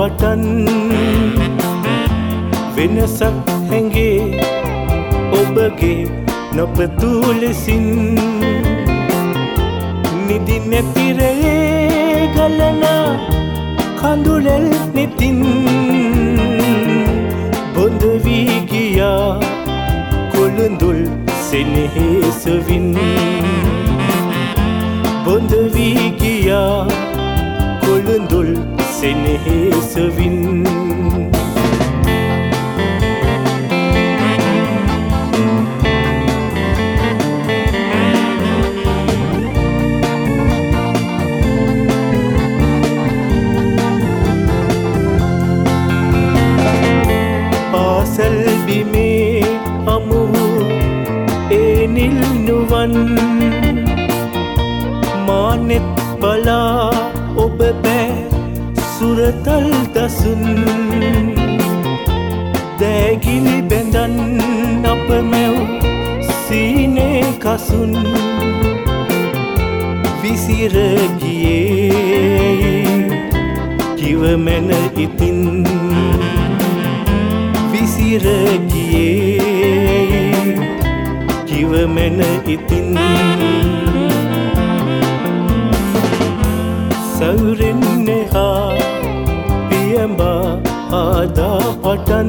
පටන් වෙනසක් හැඟේ ඔබගේ නොපැතූ ලෙසින් නිදි නැතිරේ ගලන කඳුළෙල් නෙතින් බොඳ වී ගියා කොළඳුල් සෙනෙහසවින් බොඳ වී ගියා කොළඳුල් සෙනෙහසවින් සල්බිමේ අමුහු ඒ නිල් නුවන් මානෙත් බලා ඔබ බෑ සුරතල් දසුන් දෑගිලි බැඳන් අප මැව් සීනේ කසුන් විසිර ගියේ කිව මැන ඉතින් විසිර ගියේ කිව මැන ඉතින් සවුරෙන්නහා පියඹා ආදා පටන්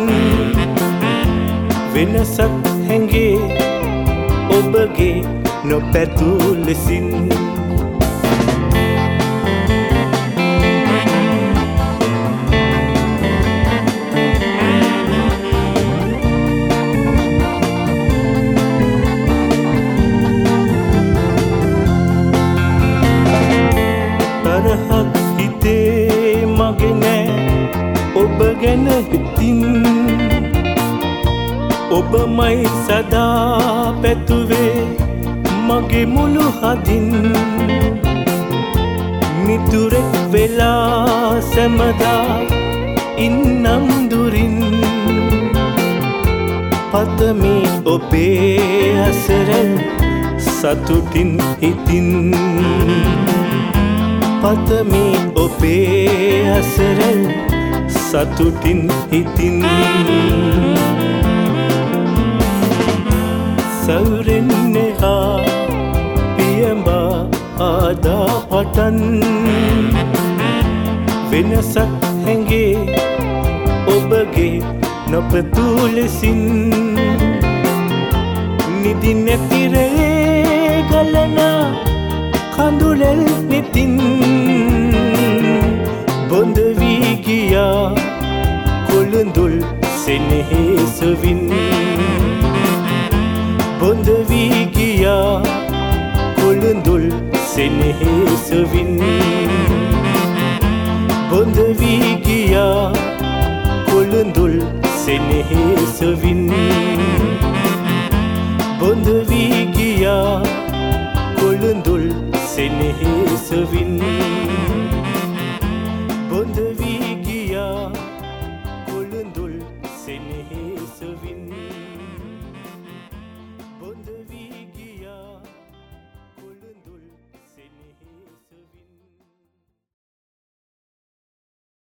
වෙනසක් හැඟේ ඔබගේ නොපැතූ ලෙසින් තරහක් හිතේ මගේ නෑ ඔබ ගැන හිතින් ඔබමයි සදා පැතුවේ මගේ මුළු හදින් මිතුරෙක් වෙලා සැමදා ඉන්නම් දුරින් පතමි ඔබේ හසරැල් සතුටින් හිතින් පතමි ඔබේ හසරැල් සතුටින් හිතින් සවුරෙන්නහා පියඹා ආදා පටන් වෙනසක් හැඟේ ඔබගේ නොපැතූ ලෙසින් නිදි නැතිරේ ගලන කඳුළෙල් නෙතින් බොඳ වී ගියා කොළඳුල් සෙනෙහසවින් බොඳ වී ගියා කොළඳුල් සෙනෙහසවින් බොඳ වී ගියා කොළඳුල් සෙනෙහසවින් බොඳ වී ගියා කොළඳුල් සෙනෙහසවින්